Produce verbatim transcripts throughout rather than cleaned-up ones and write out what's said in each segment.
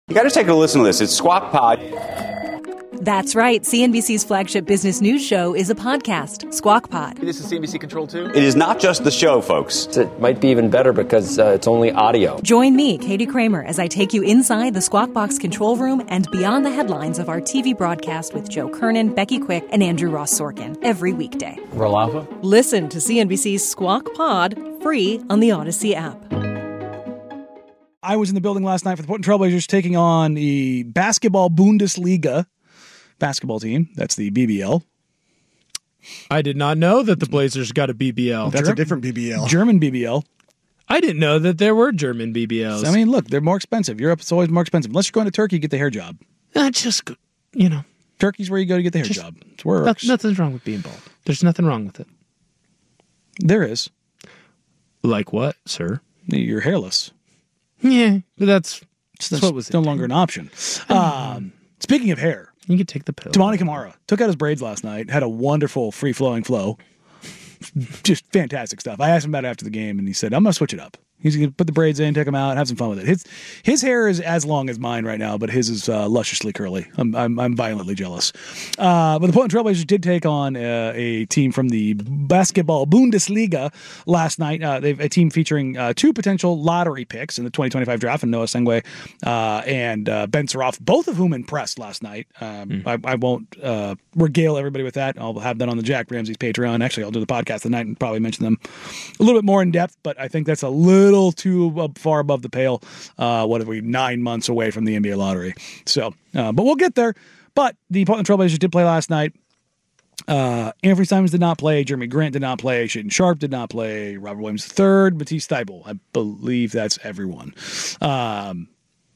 You got to take a listen to this. It's Squawk Pod. That's right. C N B C's flagship business news show is a podcast, Squawk Pod. This is C N B C Control two? It is not just the show, folks. It might be even better because uh, it's only audio. Join me, Katie Kramer, as I take you inside the Squawk Box control room and beyond the headlines of our T V broadcast with Joe Kernan, Becky Quick, and Andrew Ross Sorkin every weekday. Roll Alpha? Listen to C N B C's Squawk Pod free on the Odyssey app. I was in the building last night for the Portland Trailblazers taking on the Basketball Bundesliga basketball team. That's the B B L. I did not know that the Blazers got a B B L. That's German, a different B B L. German B B L. I didn't know that there were German B B Ls. So, I mean, look, they're more expensive. Europe's always more expensive. Unless you're going to Turkey, get the hair job. Uh, just, you know. Turkey's where you go to get the hair just, job. It's where it works. Nothing's wrong with being bald. There's nothing wrong with it. There is. Like what, sir? You're hairless. Yeah, but that's, that's, that's what was no longer an option. Um, speaking of hair, you could take the pill. Toumani Camara took out his braids last night, had a wonderful free-flowing flow. Just fantastic stuff. I asked him about it after the game, and he said, I'm going to switch it up. He's going to put the braids in, take them out, have some fun with it. His his hair is as long as mine right now, but his is uh, lusciously curly. I'm I'm, I'm violently jealous. Uh, but the Portland Trailblazers did take on uh, a team from the Basketball Bundesliga last night. Uh, they've a team featuring uh, two potential lottery picks in the twenty twenty-five draft, and Noah Sengwe uh, and uh, Ben Saroff, both of whom impressed last night. Um, mm. I, I won't uh, regale everybody with that. I'll have that on the Jack Ramsey's Patreon. Actually, I'll do the podcast tonight and probably mention them a little bit more in depth, but I think that's a little little too far above the pale. Uh, what are we, nine months away from the N B A lottery? So, uh, but we'll get there. But the Portland Trailblazers did play last night. Uh, Anthony Simons did not play. Jeremy Grant did not play. Shaedon Sharpe did not play. Robert Williams the third. Matisse Thybulle. I believe that's everyone. Um,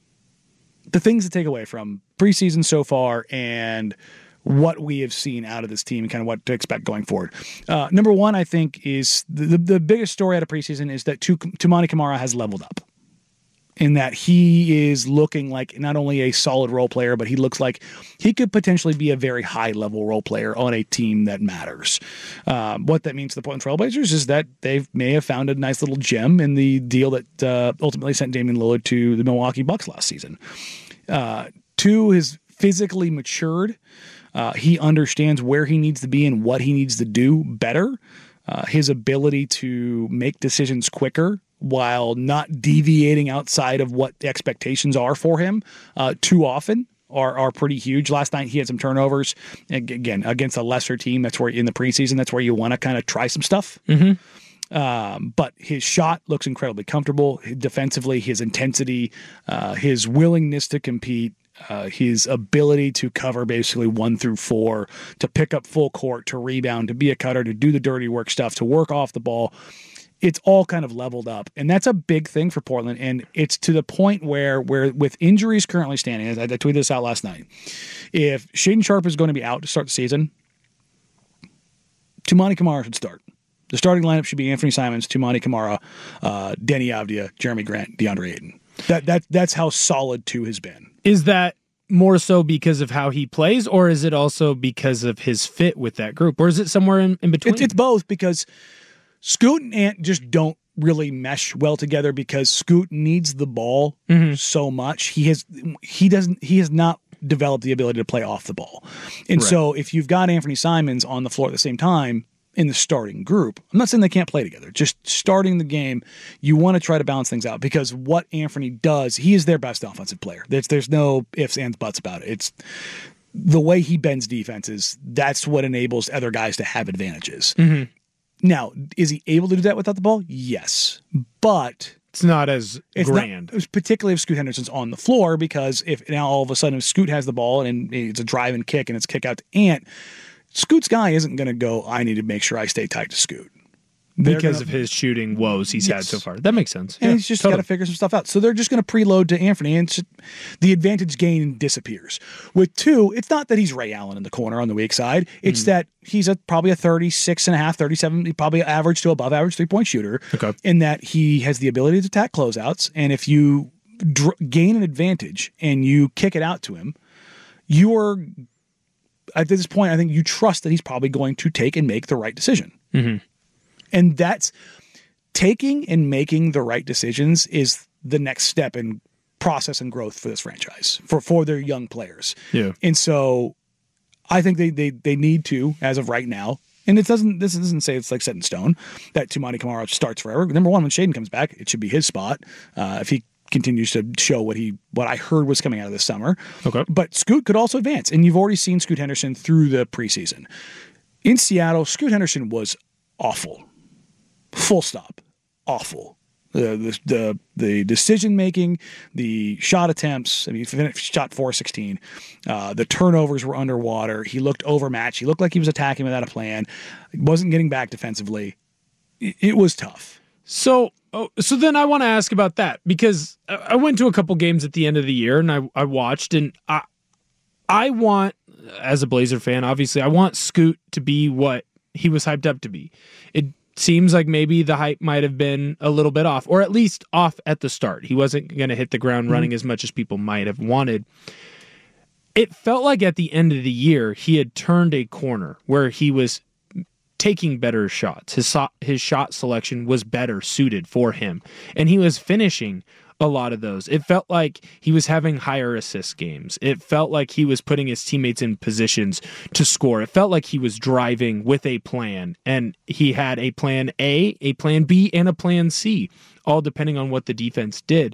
the things to take away from preseason so far and what we have seen out of this team and kind of what to expect going forward. Uh, number one, I think, is the, the, the biggest story out of preseason is that Toumani Camara has leveled up in that he is looking like not only a solid role player, but he looks like he could potentially be a very high-level role player on a team that matters. Um, what that means to the Portland Trailblazers is that they may have found a nice little gem in the deal that uh, ultimately sent Damian Lillard to the Milwaukee Bucks last season. Uh, two, has physically matured. Uh, he understands where he needs to be and what he needs to do better. Uh, his ability to make decisions quicker while not deviating outside of what the expectations are for him uh, too often are are pretty huge. Last night he had some turnovers. Again, against a lesser team, that's where in the preseason, that's where you want to kind of try some stuff. Mm-hmm. Um, but his shot looks incredibly comfortable. Defensively, his intensity, uh, his willingness to compete, Uh, his ability to cover basically one through four, to pick up full court, to rebound, to be a cutter, to do the dirty work stuff, to work off the ball. It's all kind of leveled up. And that's a big thing for Portland. And it's to the point where, where with injuries currently standing, as I, I tweeted this out last night, if Shaedon Sharpe is going to be out to start the season, Toumani Camara should start. The starting lineup should be Anthony Simons, Toumani Camara, uh, Deni Avdija, Jeremy Grant, DeAndre Ayton. That that that's how solid two has been. Is that more so because of how he plays, or is it also because of his fit with that group, or is it somewhere in, in between? It's, it's both, because Scoot and Ant just don't really mesh well together because Scoot needs the ball mm-hmm. so much. He has he doesn't he has not developed the ability to play off the ball, and right. so if you've got Anthony Simons on the floor at the same time in the starting group, I'm not saying they can't play together, just starting the game, you want to try to balance things out, because what Anthony does, he is their best offensive player. There's, there's no ifs, ands, buts about it. It's the way he bends defenses. That's what enables other guys to have advantages. Mm-hmm. Now, is he able to do that without the ball? Yes, but it's not as it's grand. Not, particularly if Scoot Henderson's on the floor, because if now all of a sudden if Scoot has the ball and it's a drive and kick and it's kick out to Ant, Scoot's guy isn't going to go, I need to make sure I stay tight to Scoot. They're because gonna, of his shooting woes he's yes. had so far. That makes sense. And yeah, he's just totally. got to figure some stuff out. So they're just going to preload to Anthony, and just, the advantage gain disappears. With two, it's not that he's Ray Allen in the corner on the weak side. It's mm. that he's a probably a thirty-six and a half, thirty-seven, probably average to above average three-point shooter, okay. in that he has the ability to attack closeouts. And if you dr- gain an advantage and you kick it out to him, you are, at this point, I think you trust that he's probably going to take and make the right decision. Mm-hmm. And that's taking and making the right decisions is the next step in process and growth for this franchise, for, for their young players. Yeah. And so I think they, they, they need to, as of right now, and it doesn't, this doesn't say it's like set in stone that Toumani Camara starts forever. Number one, when Shaedon comes back, it should be his spot. Uh, if he continues to show what he, what I heard was coming out of this summer. Okay. But Scoot could also advance. And you've already seen Scoot Henderson through the preseason. In Seattle, Scoot Henderson was awful. Full stop. Awful. The the the, the decision making, the shot attempts. I mean, he finished, shot four sixteen. Uh, the turnovers were underwater. He looked overmatched. He looked like he was attacking without a plan. He wasn't getting back defensively. It, it was tough. So, oh, so then I want to ask about that, because I went to a couple games at the end of the year and I I watched, and I I want, as a Blazer fan, obviously, I want Scoot to be what he was hyped up to be. It seems like maybe the hype might have been a little bit off, or at least off at the start. He wasn't going to hit the ground running mm-hmm. as much as people might have wanted. It felt like at the end of the year, he had turned a corner where he was taking better shots. His, so- his shot selection was better suited for him, and he was finishing a lot of those. It felt like he was having higher assist games. It felt like he was putting his teammates in positions to score. It felt like he was driving with a plan, and he had a plan A, a plan B, and a plan C, all depending on what the defense did.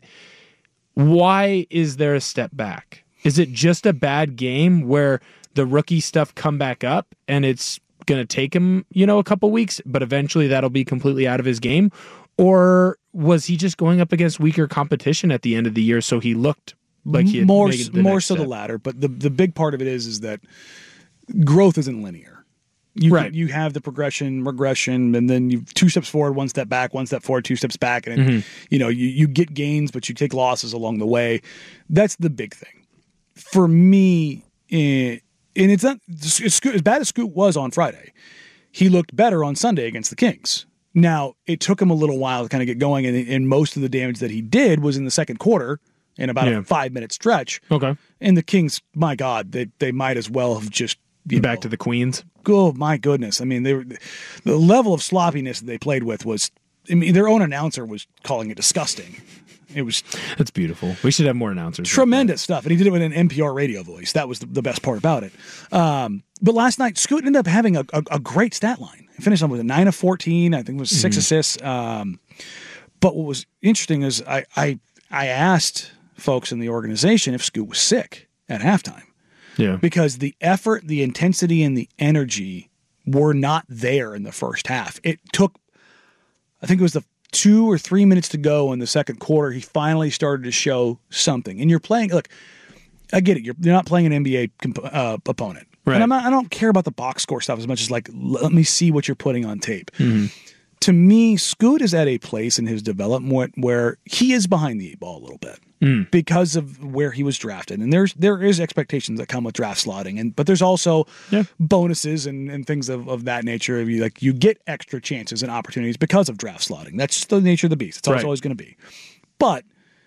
Why is there a step back? Is it just a bad game where the rookie stuff come back up and it's going to take him, you know, a couple weeks, but eventually that'll be completely out of his game? Or was he just going up against weaker competition at the end of the year, so he looked like he had more made the more next so step? The latter? But the the big part of it is is that growth isn't linear. You right. can, you have the progression, regression, and then you two steps forward, one step back, one step forward, two steps back, and Mm-hmm. it, you know you you get gains, but you take losses along the way. That's the big thing for me. Eh, and it's not it's, as bad as Scoot was on Friday. He looked better on Sunday against the Kings. Now, it took him a little while to kind of get going, and, and most of the damage that he did was in the second quarter in about yeah. a five-minute stretch. Okay. And the Kings, my God, they they might as well have just you Back know, to the Queens. Oh, my goodness. I mean, they were, the level of sloppiness that they played with was, I mean, their own announcer was calling it disgusting. It was That's beautiful. We should have more announcers. tremendous stuff. And he did it with an N P R radio voice. That was the, the best part about it. Um, but last night, Scoot ended up having a, a, a great stat line. He finished on with a nine of fourteen. I think it was six mm-hmm. assists. Um, but what was interesting is I, I I asked folks in the organization if Scoot was sick at halftime. Yeah. Because the effort, the intensity, and the energy were not there in the first half. It took, I think it was the two or three minutes to go in the second quarter, he finally started to show something. And you're playing, look, I get it. You're, you're not playing an N B A comp- uh, opponent. Right. And I'm not, I don't care about the box score stuff as much as like, let me see what you're putting on tape. Mm-hmm. To me, Scoot is at a place in his development where he is behind the eight ball a little bit mm. because of where he was drafted. And there's there is expectations that come with draft slotting, and but there's also yeah. bonuses and, and things of, of that nature. You like you get extra chances and opportunities because of draft slotting. That's just the nature of the beast. It's always, right. always going to be. But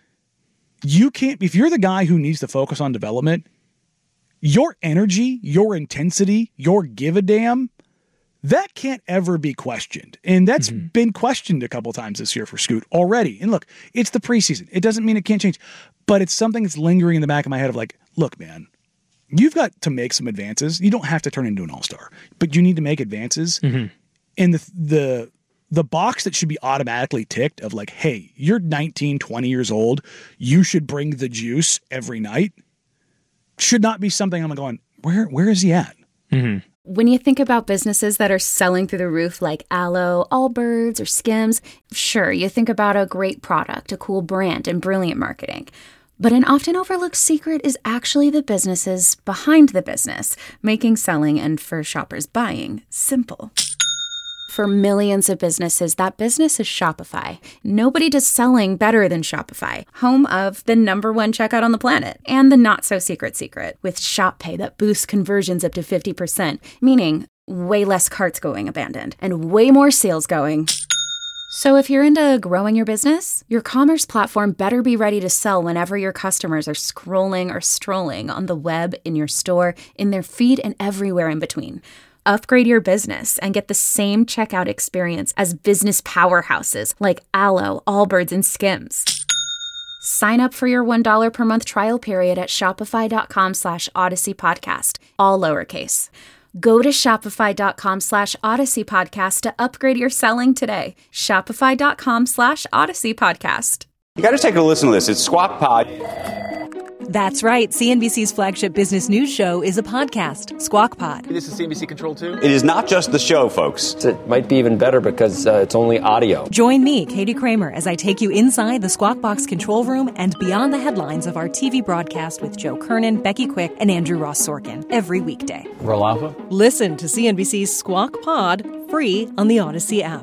you can't, if you're the guy who needs to focus on development, your energy, your intensity, your give a damn, that can't ever be questioned. And that's mm-hmm. been questioned a couple times this year for Scoot already. And look, it's the preseason. It doesn't mean it can't change. But it's something that's lingering in the back of my head of like, look, man, you've got to make some advances. You don't have to turn into an all-star, but you need to make advances. Mm-hmm. And the the the box that should be automatically ticked of like, hey, you're nineteen, twenty years old. You should bring the juice every night. Should not be something I'm going, where where is he at? Mm-hmm. When you think about businesses that are selling through the roof like Aloe, Allbirds, or Skims, sure, you think about a great product, a cool brand, and brilliant marketing. But an often overlooked secret is actually the businesses behind the business, making selling and for shoppers buying simple. For millions of businesses, that business is Shopify. Nobody does selling better than Shopify, home of the number one checkout on the planet, and the not-so-secret secret, with Shop Pay that boosts conversions up to fifty percent, meaning way less carts going abandoned, and way more sales going. So if you're into growing your business, your commerce platform better be ready to sell whenever your customers are scrolling or strolling on the web, in your store, in their feed, and everywhere in between. Upgrade your business and get the same checkout experience as business powerhouses like Aloe, Allbirds, and Skims. Sign up for your one dollar per month trial period at shopify.com slash Odyssey Podcast, all lowercase. Go to shopify.com slash Odyssey Podcast to upgrade your selling today. Shopify.com slash Odyssey Podcast. You got to take a listen to this. It's Squawk Pod. That's right. C N B C's flagship business news show is a podcast, Squawk Pod. This is C N B C Control two? It is not just the show, folks. It might be even better because uh, it's only audio. Join me, Katie Kramer, as I take you inside the Squawk Box control room and beyond the headlines of our T V broadcast with Joe Kernan, Becky Quick, and Andrew Ross Sorkin every weekday. Roll Alpha? Listen to C N B C's Squawk Pod free on the Odyssey app.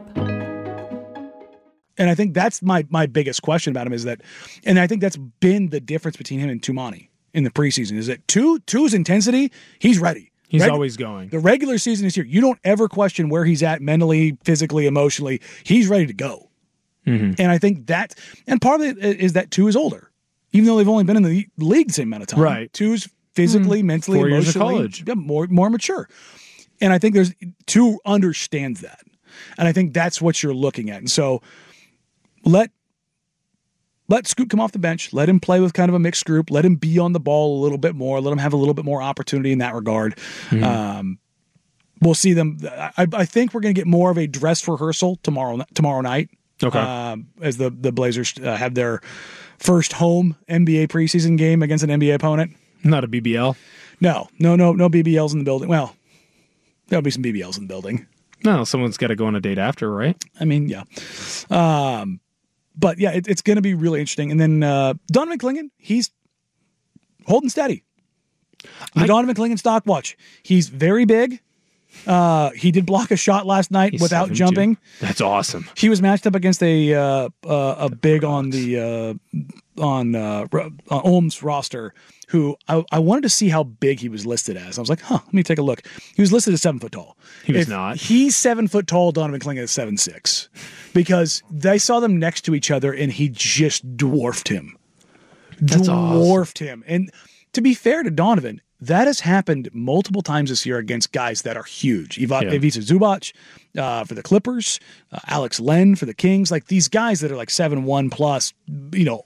And I think that's my my biggest question about him is that, and I think that's been the difference between him and Toumani in the preseason is that two two's intensity, he's ready. He's Reg- always going. The regular season is here. You don't ever question where he's at mentally, physically, emotionally. He's ready to go. Mm-hmm. And I think that, and part of it is that two is older, even though they've only been in the league the same amount of time. Right. Two's physically, mm-hmm. mentally, Four years of emotionally, college. Yeah, more more mature. And I think there's two understands that, and I think that's what you're looking at. And so. Let let Scoot come off the bench. Let him play with kind of a mixed group. Let him be on the ball a little bit more. Let him have a little bit more opportunity in that regard. Mm-hmm. Um, we'll see them. I, I think we're going to get more of a dress rehearsal tomorrow tomorrow night. Okay. Um, as the the Blazers uh, have their first home N B A preseason game against an N B A opponent. Not a B B L. No, no, no, no B B Ls in the building. Well, there'll be some B B Ls in the building. No, someone's got to go on a date after, right? I mean, yeah. Um, But yeah, it, it's going to be really interesting. And then uh, Donovan Clingan, he's holding steady. The I, Donovan Clingan stock watch. He's very big. Uh, he did block a shot last night without jumping. Two. That's awesome. He was matched up against a uh, uh, a big on the uh, on uh, on Ohm's roster. Who I, I wanted to see how big he was listed as. I was like, huh, let me take a look. He was listed as seven foot tall. He was if not. He's seven foot tall. Donovan Clingan is seven six, because they saw them next to each other and he just dwarfed him. That's dwarfed awesome. him. And to be fair to Donovan, that has happened multiple times this year against guys that are huge. Iva, yeah. Ivica Zubac uh, for the Clippers, uh, Alex Len for the Kings. Like these guys that are like seven one plus, you know,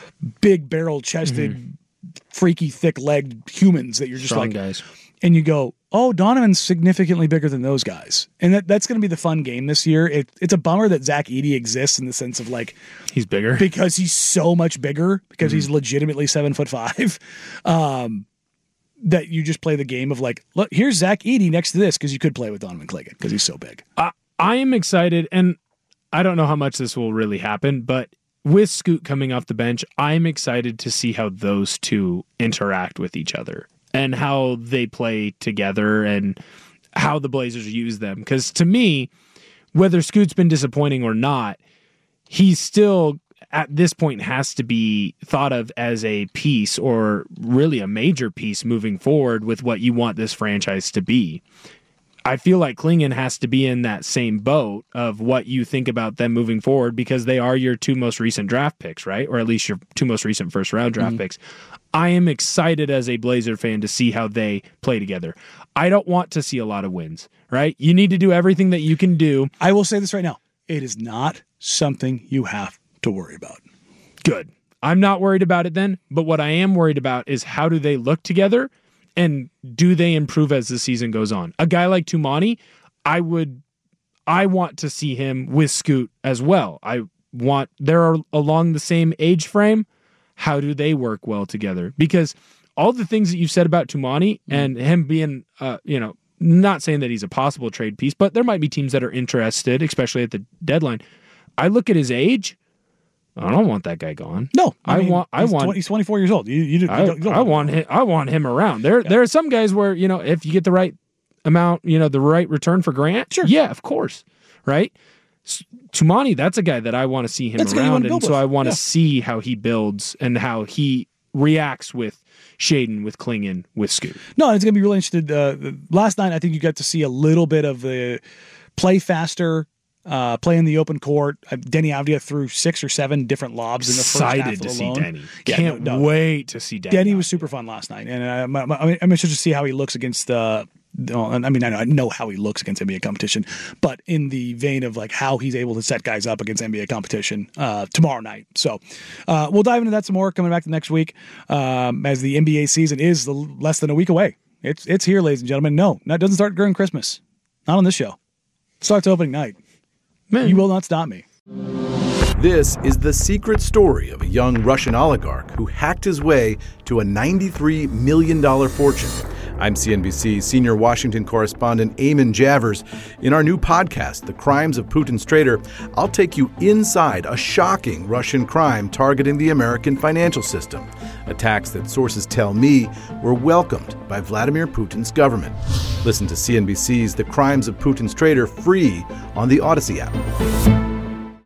big barrel chested. Mm-hmm. Freaky, thick-legged humans that you're just Strong like, guys. And you go, oh, Donovan's significantly bigger than those guys, and that, that's going to be the fun game this year. It, it's a bummer that Zach Edey exists in the sense of like he's bigger because he's so much bigger because mm-hmm. he's legitimately seven foot five. Um, that you just play the game of like, look, here's Zach Edey next to this because you could play with Donovan Clingan because he's so big. I, I am excited, and I don't know how much this will really happen, but. With Scoot coming off the bench, I'm excited to see how those two interact with each other and how they play together and how the Blazers use them. Because to me, whether Scoot's been disappointing or not, he's still, at this point, has to be thought of as a piece or really a major piece moving forward with what you want this franchise to be. I feel like Clingan has to be in that same boat of what you think about them moving forward because they are your two most recent draft picks, right? Or at least your two most recent first round draft mm-hmm. picks. I am excited as a Blazer fan to see how they play together. I don't want to see a lot of wins, right? You need to do everything that you can do. I will say this right now. It is not something you have to worry about. Good. I'm not worried about it then, but what I am worried about is how do they look together? And do they improve as the season goes on? A guy like Toumani, I would, I want to see him with Scoot as well. I want, they're along the same age frame. How do they work well together? Because all the things that you've said about Toumani and him being, uh, you know, not saying that he's a possible trade piece, but there might be teams that are interested, especially at the deadline. I look at his age. I don't want that guy gone. No, I, I mean, want. I he's want. twenty, he's twenty-four years old. You, you, you I, don't, you don't I want. Him, I want him around. There, yeah. there are some guys where you know if you get the right amount, you know, the right return for Grant. Sure. Yeah, of course. Right. Toumani, that's a guy that I want to see him that's around, and so with. I want to yeah. see how he builds and how he reacts with Shaedon, with Clingan, with Scoot. No, it's gonna be really interesting. Uh, last night, I think you got to see a little bit of the play faster. Uh, play in the open court. Uh, Denny Avdia threw six or seven different lobs in the first half Excited to alone. see Denny. Yeah, Can't no, no. wait to see Denny. Denny was super fun last night, and I'm, I'm, I'm interested to see how he looks against uh, I mean, I know how he looks against N B A competition, but in the vein of like how he's able to set guys up against N B A competition uh, tomorrow night. So uh, we'll dive into that some more coming back the next week um, as the N B A season is the, less than a week away. It's it's here, ladies and gentlemen. No, that doesn't start during Christmas. Not on this show. It starts opening night. Man. You will not stop me. This is the secret story of a young Russian oligarch who hacked his way to a ninety-three million dollars fortune. I'm C N B C senior Washington correspondent Eamon Javers. In our new podcast, The Crimes of Putin's Traitor, I'll take you inside a shocking Russian crime targeting the American financial system. Attacks that sources tell me were welcomed by Vladimir Putin's government. Listen to C N B C's The Crimes of Putin's Traitor free on the Odyssey app.